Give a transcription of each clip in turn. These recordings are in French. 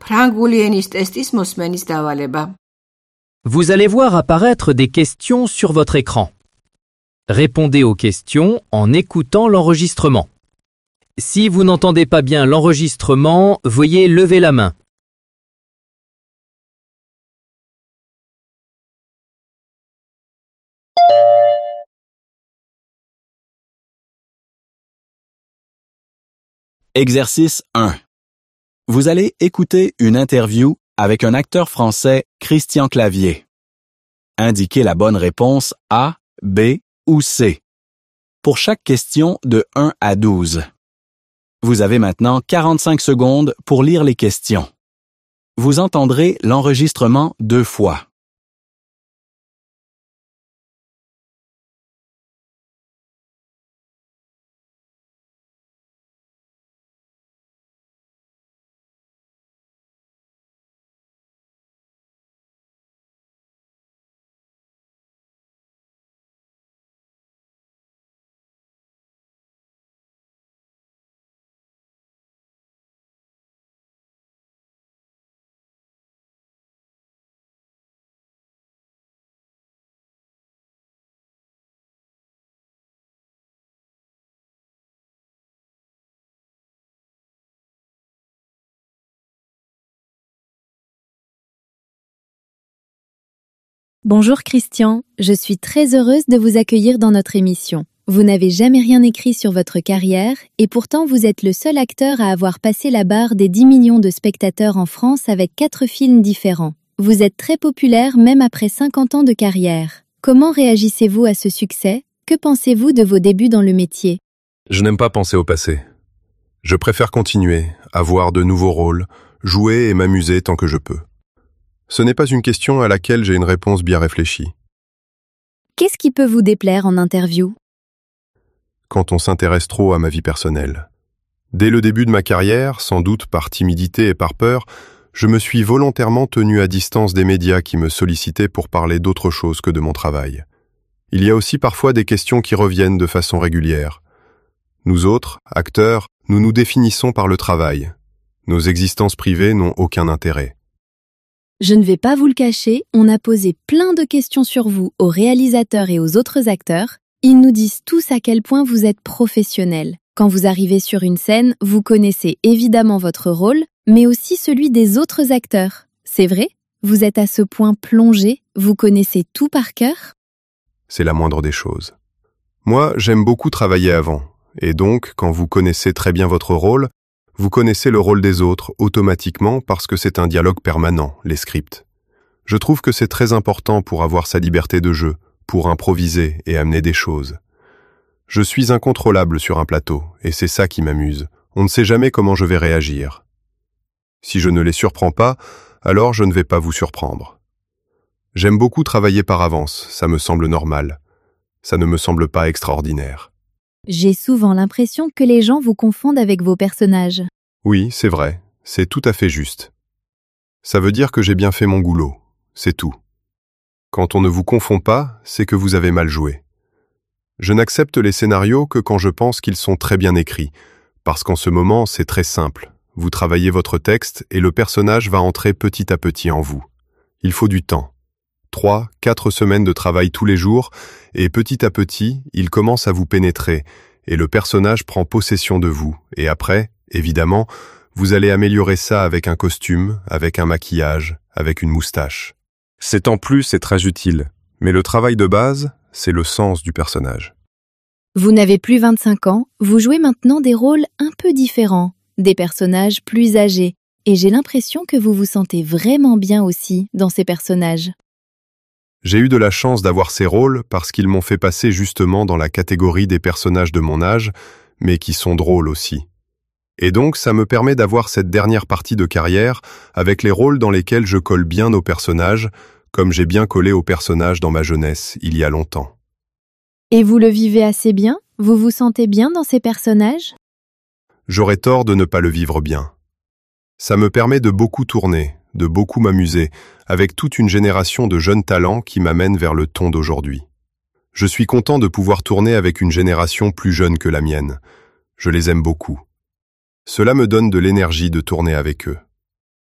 ფრანგული ენის ტესტის მოსმენის დავალება. Vous allez voir apparaître des questions sur votre écran. Répondez aux questions en écoutant l'enregistrement. Si vous n'entendez pas bien l'enregistrement, veuillez lever la main. Exercice 1. Vous allez écouter une interview avec un acteur français, Christian Clavier. Indiquez la bonne réponse A, B ou C. Pour chaque question de 1 à 12. Vous avez maintenant 45 secondes pour lire les questions. Vous entendrez l'enregistrement 2 fois. Bonjour Christian, je suis très heureuse de vous accueillir dans notre émission. Vous n'avez jamais rien écrit sur votre carrière et pourtant vous êtes le seul acteur à avoir passé la barre des 10 millions de spectateurs en France avec 4 films différents. Vous êtes très populaire même après 50 ans de carrière. Comment réagissez-vous à ce succès? Que pensez-vous de vos débuts dans le métier? Je n'aime pas penser au passé. Je préfère continuer, avoir de nouveaux rôles, jouer et m'amuser tant que je peux. Ce n'est pas une question à laquelle j'ai une réponse bien réfléchie. Qu'est-ce qui peut vous déplaire en interview? Quand on s'intéresse trop à ma vie personnelle. Dès le début de ma carrière, sans doute par timidité et par peur, je me suis volontairement tenu à distance des médias qui me sollicitaient pour parler d'autre chose que de mon travail. Il y a aussi parfois des questions qui reviennent de façon régulière. Nous autres, acteurs, nous nous définissons par le travail. Nos existences privées n'ont aucun intérêt. Je ne vais pas vous le cacher, on a posé plein de questions sur vous aux réalisateurs et aux autres acteurs. Ils nous disent tous à quel point vous êtes professionnel. Quand vous arrivez sur une scène, vous connaissez évidemment votre rôle, mais aussi celui des autres acteurs. C'est vrai? Vous êtes à ce point plongé, vous connaissez tout par cœur? C'est la moindre des choses. Moi, j'aime beaucoup travailler avant, et donc, quand vous connaissez très bien votre rôle, vous connaissez le rôle des autres automatiquement parce que c'est un dialogue permanent, les scripts. Je trouve que c'est très important pour avoir sa liberté de jeu, pour improviser et amener des choses. Je suis incontrôlable sur un plateau, et c'est ça qui m'amuse. On ne sait jamais comment je vais réagir. Si je ne les surprends pas, alors je ne vais pas vous surprendre. J'aime beaucoup travailler par avance, ça me semble normal. Ça ne me semble pas extraordinaire. J'ai souvent l'impression que les gens vous confondent avec vos personnages. Oui, c'est vrai, c'est tout à fait juste. Ça veut dire que j'ai bien fait mon boulot, c'est tout. Quand on ne vous confond pas, c'est que vous avez mal joué. Je n'accepte les scénarios que quand je pense qu'ils sont très bien écrits, parce qu'en ce moment, c'est très simple. Vous travaillez votre texte et le personnage va entrer petit à petit en vous. Il faut du temps. 3, 4 semaines de travail tous les jours, et petit à petit, il commence à vous pénétrer, et le personnage prend possession de vous, et après, évidemment, vous allez améliorer ça avec un costume, avec un maquillage, avec une moustache. C'est en plus et très utile, mais le travail de base, c'est le sens du personnage. Vous n'avez plus 25 ans, vous jouez maintenant des rôles un peu différents, des personnages plus âgés, et j'ai l'impression que vous vous sentez vraiment bien aussi dans ces personnages. J'ai eu de la chance d'avoir ces rôles parce qu'ils m'ont fait passer justement dans la catégorie des personnages de mon âge, mais qui sont drôles aussi. Et donc, ça me permet d'avoir cette dernière partie de carrière avec les rôles dans lesquels je colle bien aux personnages, comme j'ai bien collé aux personnages dans ma jeunesse, il y a longtemps. Et vous le vivez assez bien? Vous vous sentez bien dans ces personnages? J'aurais tort de ne pas le vivre bien. Ça me permet de beaucoup tourner, de beaucoup m'amuser, avec toute une génération de jeunes talents qui m'amènent vers le ton d'aujourd'hui. Je suis content de pouvoir tourner avec une génération plus jeune que la mienne. Je les aime beaucoup. Cela me donne de l'énergie de tourner avec eux.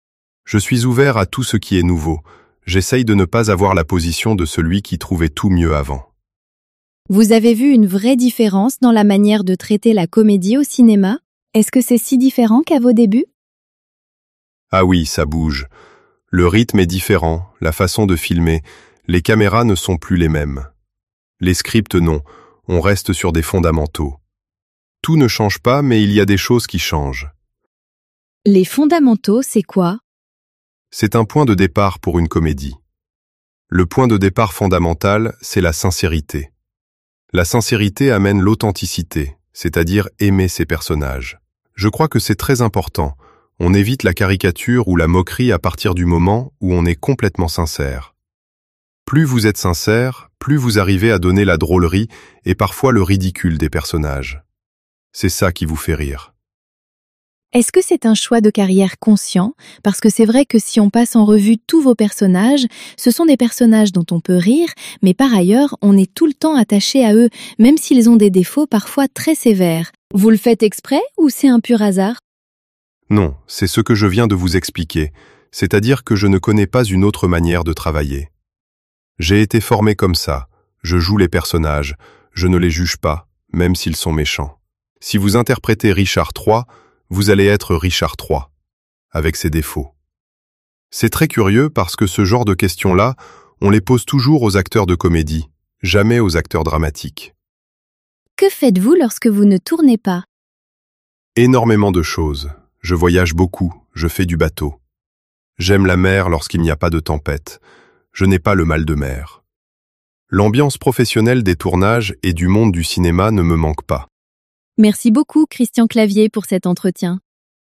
Je suis ouvert à tout ce qui est nouveau. J'essaye de ne pas avoir la position de celui qui trouvait tout mieux avant. Vous avez vu une vraie différence dans la manière de traiter la comédie au cinéma? Est-ce que c'est si différent qu'à vos débuts? Ah oui, ça bouge. Le rythme est différent, la façon de filmer, les caméras ne sont plus les mêmes. Les scripts non, on reste sur des fondamentaux. Tout ne change pas, mais il y a des choses qui changent. Les fondamentaux, c'est quoi? C'est un point de départ pour une comédie. Le point de départ fondamental, c'est la sincérité. La sincérité amène l'authenticité, c'est-à-dire aimer ses personnages. Je crois que c'est très important. On évite la caricature ou la moquerie à partir du moment où on est complètement sincère. Plus vous êtes sincère, plus vous arrivez à donner la drôlerie et parfois le ridicule des personnages. C'est ça qui vous fait rire. Est-ce que c'est un choix de carrière conscient? Parce que c'est vrai que si on passe en revue tous vos personnages, ce sont des personnages dont on peut rire, mais par ailleurs, on est tout le temps attaché à eux, même s'ils ont des défauts parfois très sévères. Vous le faites exprès ou c'est un pur hasard? Non, c'est ce que je viens de vous expliquer, c'est-à-dire que je ne connais pas une autre manière de travailler. J'ai été formé comme ça, je joue les personnages, je ne les juge pas, même s'ils sont méchants. Si vous interprétez Richard III, vous allez être Richard III, avec ses défauts. C'est très curieux parce que ce genre de questions-là, on les pose toujours aux acteurs de comédie, jamais aux acteurs dramatiques. Que faites-vous lorsque vous ne tournez pas? Énormément de choses. Je voyage beaucoup, je fais du bateau. J'aime la mer lorsqu'il n'y a pas de tempête. Je n'ai pas le mal de mer. L'ambiance professionnelle des tournages et du monde du cinéma ne me manque pas. Merci beaucoup, Christian Clavier, pour cet entretien.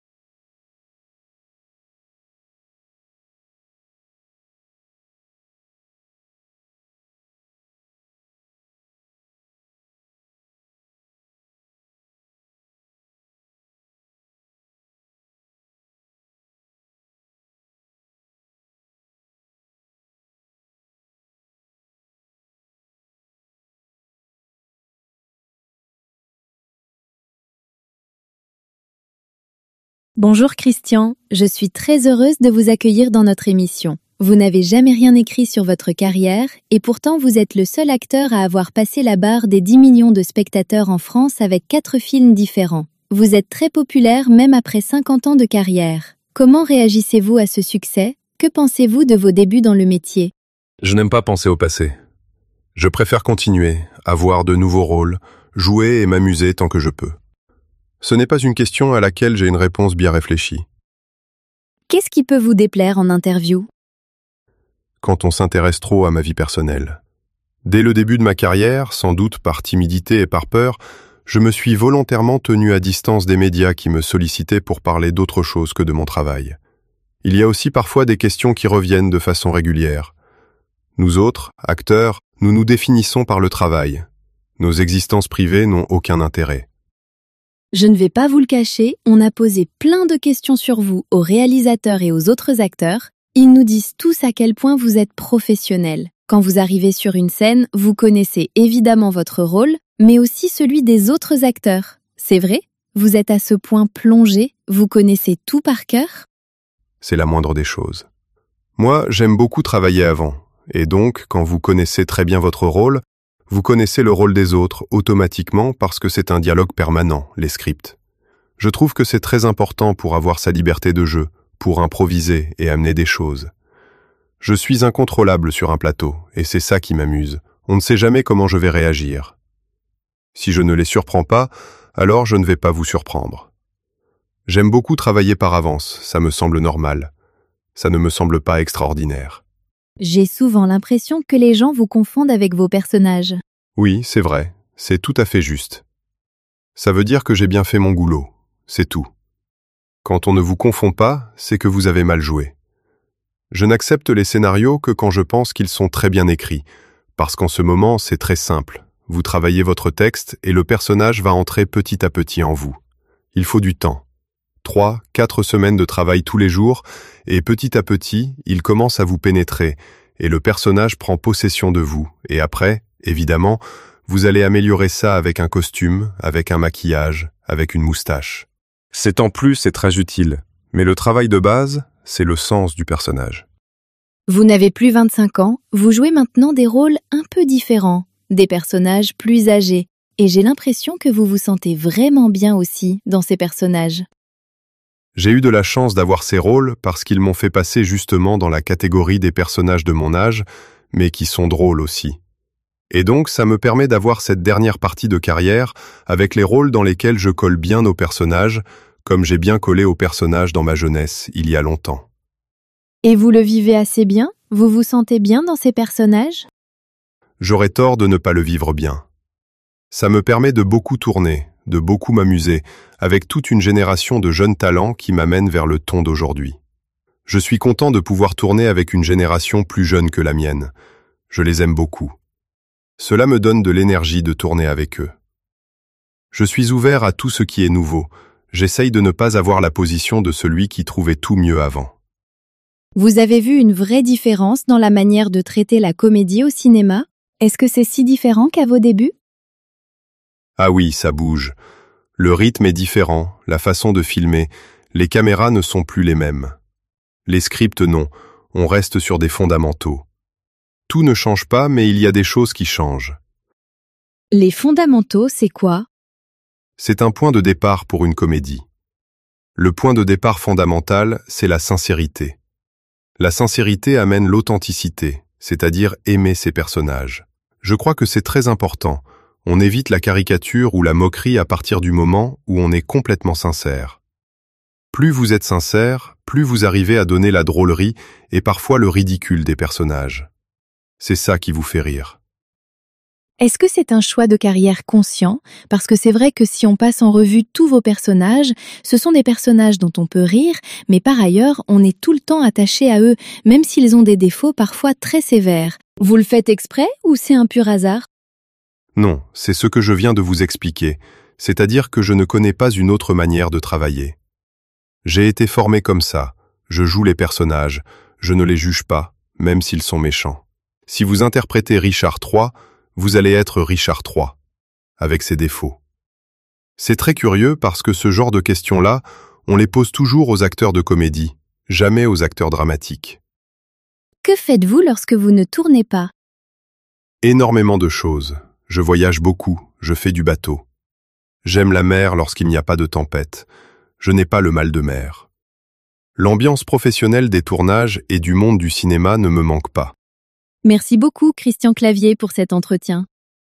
Bonjour Christian, je suis très heureuse de vous accueillir dans notre émission. Vous n'avez jamais rien écrit sur votre carrière et pourtant vous êtes le seul acteur à avoir passé la barre des 10 millions de spectateurs en France avec 4 films différents. Vous êtes très populaire même après 50 ans de carrière. Comment réagissez-vous à ce succès? Que pensez-vous de vos débuts dans le métier? Je n'aime pas penser au passé. Je préfère continuer, avoir de nouveaux rôles, jouer et m'amuser tant que je peux. Ce n'est pas une question à laquelle j'ai une réponse bien réfléchie. Qu'est-ce qui peut vous déplaire en interview? Quand on s'intéresse trop à ma vie personnelle. Dès le début de ma carrière, sans doute par timidité et par peur, je me suis volontairement tenu à distance des médias qui me sollicitaient pour parler d'autre chose que de mon travail. Il y a aussi parfois des questions qui reviennent de façon régulière. Nous autres, acteurs, nous nous définissons par le travail. Nos existences privées n'ont aucun intérêt. Je ne vais pas vous le cacher, on a posé plein de questions sur vous aux réalisateurs et aux autres acteurs. Ils nous disent tous à quel point vous êtes professionnel. Quand vous arrivez sur une scène, vous connaissez évidemment votre rôle, mais aussi celui des autres acteurs. C'est vrai? Vous êtes à ce point plongé, vous connaissez tout par cœur? C'est la moindre des choses. Moi, j'aime beaucoup travailler avant, et donc, quand vous connaissez très bien votre rôle, vous connaissez le rôle des autres automatiquement parce que c'est un dialogue permanent, les scripts. Je trouve que c'est très important pour avoir sa liberté de jeu, pour improviser et amener des choses. Je suis incontrôlable sur un plateau, et c'est ça qui m'amuse. On ne sait jamais comment je vais réagir. Si je ne les surprends pas, alors je ne vais pas vous surprendre. J'aime beaucoup travailler par avance, ça me semble normal. Ça ne me semble pas extraordinaire. J'ai souvent l'impression que les gens vous confondent avec vos personnages. Oui, c'est vrai, c'est tout à fait juste. Ça veut dire que j'ai bien fait mon boulot, c'est tout. Quand on ne vous confond pas, c'est que vous avez mal joué. Je n'accepte les scénarios que quand je pense qu'ils sont très bien écrits, parce qu'en ce moment, c'est très simple. Vous travaillez votre texte et le personnage va entrer petit à petit en vous. Il faut du temps. 3, 4 semaines de travail tous les jours, et petit à petit, il commence à vous pénétrer, et le personnage prend possession de vous, et après, évidemment, vous allez améliorer ça avec un costume, avec un maquillage, avec une moustache. C'est en plus et très utile, mais le travail de base, c'est le sens du personnage. Vous n'avez plus 25 ans, vous jouez maintenant des rôles un peu différents, des personnages plus âgés, et j'ai l'impression que vous vous sentez vraiment bien aussi dans ces personnages. J'ai eu de la chance d'avoir ces rôles parce qu'ils m'ont fait passer justement dans la catégorie des personnages de mon âge, mais qui sont drôles aussi. Et donc, ça me permet d'avoir cette dernière partie de carrière avec les rôles dans lesquels je colle bien aux personnages, comme j'ai bien collé aux personnages dans ma jeunesse, il y a longtemps. Et vous le vivez assez bien? Vous vous sentez bien dans ces personnages? J'aurais tort de ne pas le vivre bien. Ça me permet de beaucoup tourner, de beaucoup m'amuser, avec toute une génération de jeunes talents qui m'amènent vers le ton d'aujourd'hui. Je suis content de pouvoir tourner avec une génération plus jeune que la mienne. Je les aime beaucoup. Cela me donne de l'énergie de tourner avec eux. Je suis ouvert à tout ce qui est nouveau. J'essaye de ne pas avoir la position de celui qui trouvait tout mieux avant. Vous avez vu une vraie différence dans la manière de traiter la comédie au cinéma? Est-ce que c'est si différent qu'à vos débuts? Ah oui, ça bouge. Le rythme est différent, la façon de filmer, les caméras ne sont plus les mêmes. Les scripts non, on reste sur des fondamentaux. Tout ne change pas, mais il y a des choses qui changent. Les fondamentaux, c'est quoi? C'est un point de départ pour une comédie. Le point de départ fondamental, c'est la sincérité. La sincérité amène l'authenticité, c'est-à-dire aimer ses personnages. Je crois que c'est très important. On évite la caricature ou la moquerie à partir du moment où on est complètement sincère. Plus vous êtes sincère, plus vous arrivez à donner la drôlerie et parfois le ridicule des personnages. C'est ça qui vous fait rire. Est-ce que c'est un choix de carrière conscient? Parce que c'est vrai que si on passe en revue tous vos personnages, ce sont des personnages dont on peut rire, mais par ailleurs, on est tout le temps attaché à eux, même s'ils ont des défauts parfois très sévères. Vous le faites exprès ou c'est un pur hasard? Non, c'est ce que je viens de vous expliquer, c'est-à-dire que je ne connais pas une autre manière de travailler. J'ai été formé comme ça, je joue les personnages, je ne les juge pas, même s'ils sont méchants. Si vous interprétez Richard III, vous allez être Richard III, avec ses défauts. C'est très curieux parce que ce genre de questions-là, on les pose toujours aux acteurs de comédie, jamais aux acteurs dramatiques. Que faites-vous lorsque vous ne tournez pas? Énormément de choses. Je voyage beaucoup, je fais du bateau. J'aime la mer lorsqu'il n'y a pas de tempête. Je n'ai pas le mal de mer. L'ambiance professionnelle des tournages et du monde du cinéma ne me manque pas. Merci beaucoup, Christian Clavier, pour cet entretien.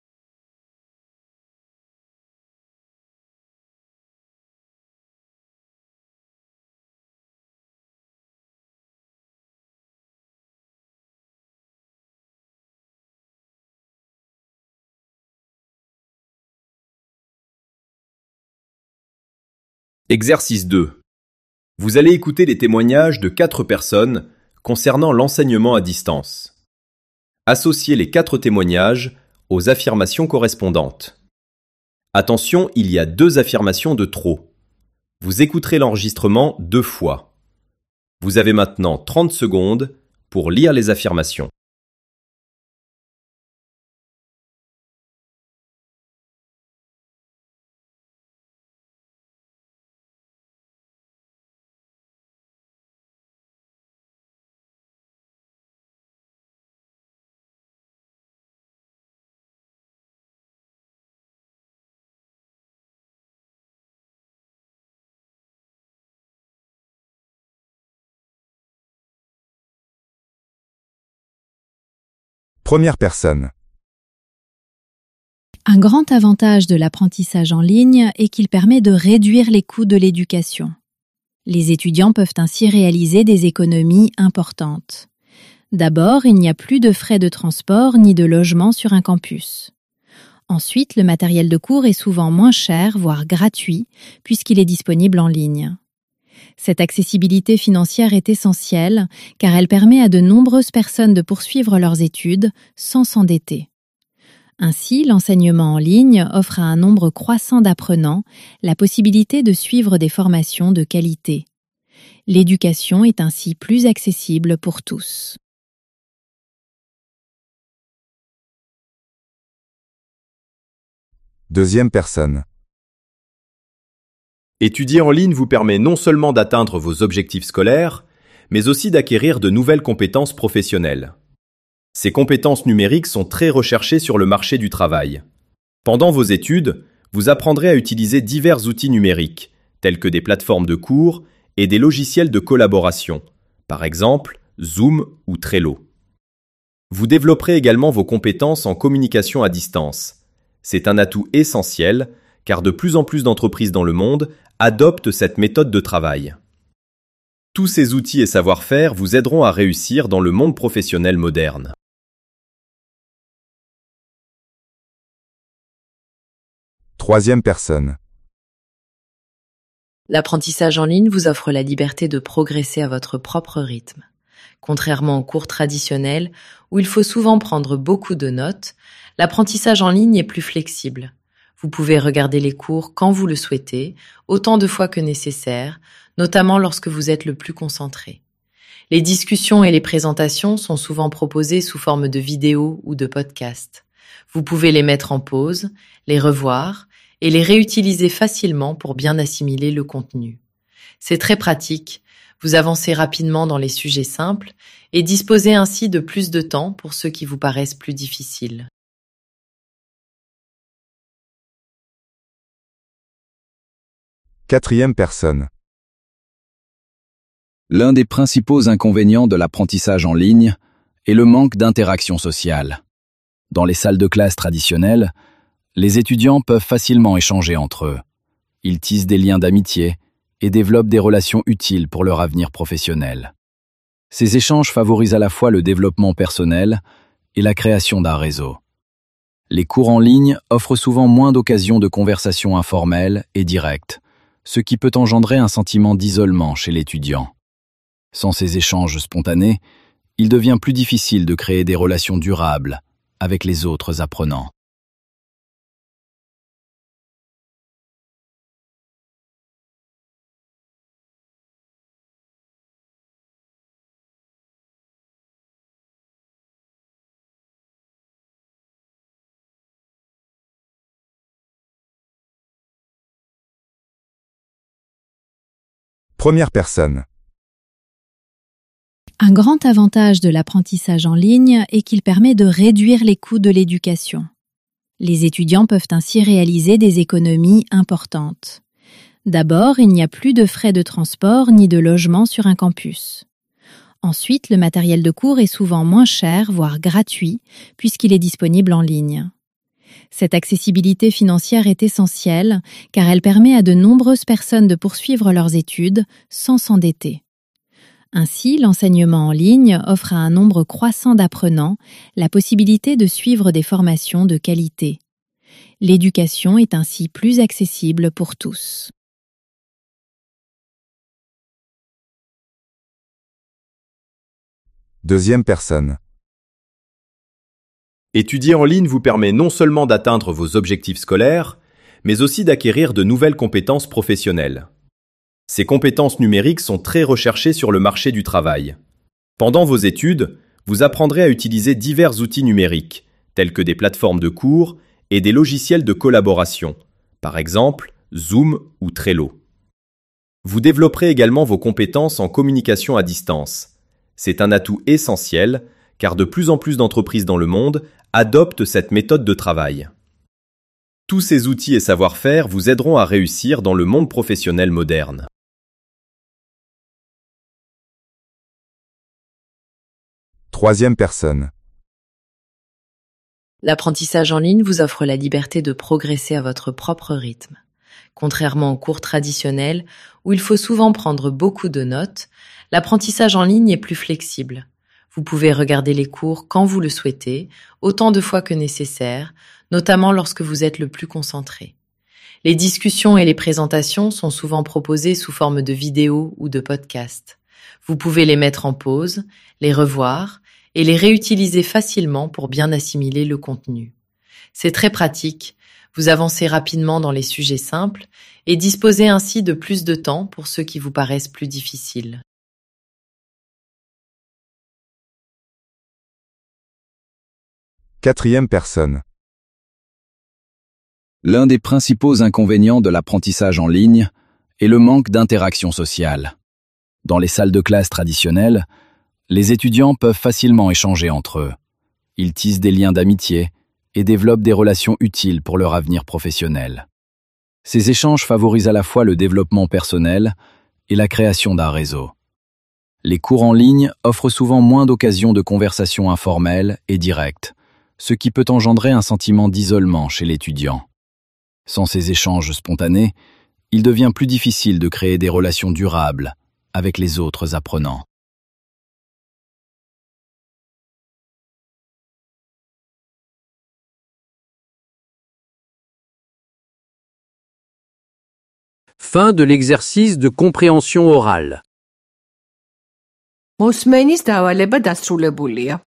Exercice 2. Vous allez écouter les témoignages de 4 personnes concernant l'enseignement à distance. Associez les 4 témoignages aux affirmations correspondantes. Attention, il y a 2 affirmations de trop. Vous écouterez l'enregistrement 2 fois. Vous avez maintenant 30 secondes pour lire les affirmations. Première personne. Un grand avantage de l'apprentissage en ligne est qu'il permet de réduire les coûts de l'éducation. Les étudiants peuvent ainsi réaliser des économies importantes. D'abord, il n'y a plus de frais de transport ni de logement sur un campus. Ensuite, le matériel de cours est souvent moins cher, voire gratuit, puisqu'il est disponible en ligne. Cette accessibilité financière est essentielle car elle permet à de nombreuses personnes de poursuivre leurs études sans s'endetter. Ainsi, l'enseignement en ligne offre à un nombre croissant d'apprenants la possibilité de suivre des formations de qualité. L'éducation est ainsi plus accessible pour tous. Deuxième personne. Étudier en ligne vous permet non seulement d'atteindre vos objectifs scolaires, mais aussi d'acquérir de nouvelles compétences professionnelles. Ces compétences numériques sont très recherchées sur le marché du travail. Pendant vos études, vous apprendrez à utiliser divers outils numériques, tels que des plateformes de cours et des logiciels de collaboration, par exemple Zoom ou Trello. Vous développerez également vos compétences en communication à distance. C'est un atout essentiel, car de plus en plus d'entreprises dans le monde adoptent cette méthode de travail. Tous ces outils et savoir-faire vous aideront à réussir dans le monde professionnel moderne. Troisième personne. L'apprentissage en ligne vous offre la liberté de progresser à votre propre rythme. Contrairement aux cours traditionnels, où il faut souvent prendre beaucoup de notes, l'apprentissage en ligne est plus flexible. Vous pouvez regarder les cours quand vous le souhaitez, autant de fois que nécessaire, notamment lorsque vous êtes le plus concentré. Les discussions et les présentations sont souvent proposées sous forme de vidéos ou de podcasts. Vous pouvez les mettre en pause, les revoir et les réutiliser facilement pour bien assimiler le contenu. C'est très pratique, vous avancez rapidement dans les sujets simples et disposez ainsi de plus de temps pour ceux qui vous paraissent plus difficiles. Quatrième personne. L'un des principaux inconvénients de l'apprentissage en ligne est le manque d'interaction sociale. Dans les salles de classe traditionnelles, les étudiants peuvent facilement échanger entre eux. Ils tissent des liens d'amitié et développent des relations utiles pour leur avenir professionnel. Ces échanges favorisent à la fois le développement personnel et la création d'un réseau. Les cours en ligne offrent souvent moins d'occasions de conversations informelles et directes, ce qui peut engendrer un sentiment d'isolement chez l'étudiant. Sans ces échanges spontanés, il devient plus difficile de créer des relations durables avec les autres apprenants. Première personne. Un grand avantage de l'apprentissage en ligne est qu'il permet de réduire les coûts de l'éducation. Les étudiants peuvent ainsi réaliser des économies importantes. D'abord, il n'y a plus de frais de transport ni de logement sur un campus. Ensuite, le matériel de cours est souvent moins cher, voire gratuit, puisqu'il est disponible en ligne. Cette accessibilité financière est essentielle car elle permet à de nombreuses personnes de poursuivre leurs études sans s'endetter. Ainsi, l'enseignement en ligne offre à un nombre croissant d'apprenants la possibilité de suivre des formations de qualité. L'éducation est ainsi plus accessible pour tous. Deuxième personne. Étudier en ligne vous permet non seulement d'atteindre vos objectifs scolaires, mais aussi d'acquérir de nouvelles compétences professionnelles. Ces compétences numériques sont très recherchées sur le marché du travail. Pendant vos études, vous apprendrez à utiliser divers outils numériques, tels que des plateformes de cours et des logiciels de collaboration, par exemple Zoom ou Trello. Vous développerez également vos compétences en communication à distance. C'est un atout essentiel, car de plus en plus d'entreprises dans le monde adoptent cette méthode de travail. Tous ces outils et savoir-faire vous aideront à réussir dans le monde professionnel moderne. Troisième personne. L'apprentissage en ligne vous offre la liberté de progresser à votre propre rythme. Contrairement aux cours traditionnels, où il faut souvent prendre beaucoup de notes, l'apprentissage en ligne est plus flexible. Vous pouvez regarder les cours quand vous le souhaitez, autant de fois que nécessaire, notamment lorsque vous êtes le plus concentré. Les discussions et les présentations sont souvent proposées sous forme de vidéos ou de podcasts. Vous pouvez les mettre en pause, les revoir et les réutiliser facilement pour bien assimiler le contenu. C'est très pratique, vous avancez rapidement dans les sujets simples et disposez ainsi de plus de temps pour ceux qui vous paraissent plus difficiles. Quatrième personne. L'un des principaux inconvénients de l'apprentissage en ligne est le manque d'interaction sociale. Dans les salles de classe traditionnelles, les étudiants peuvent facilement échanger entre eux. Ils tissent des liens d'amitié et développent des relations utiles pour leur avenir professionnel. Ces échanges favorisent à la fois le développement personnel et la création d'un réseau. Les cours en ligne offrent souvent moins d'occasions de conversation informelle et directe, ce qui peut engendrer un sentiment d'isolement chez l'étudiant. Sans ces échanges spontanés, il devient plus difficile de créer des relations durables avec les autres apprenants. Fin de l'exercice de compréhension orale. მოსმენის დავალება დასრულებულია.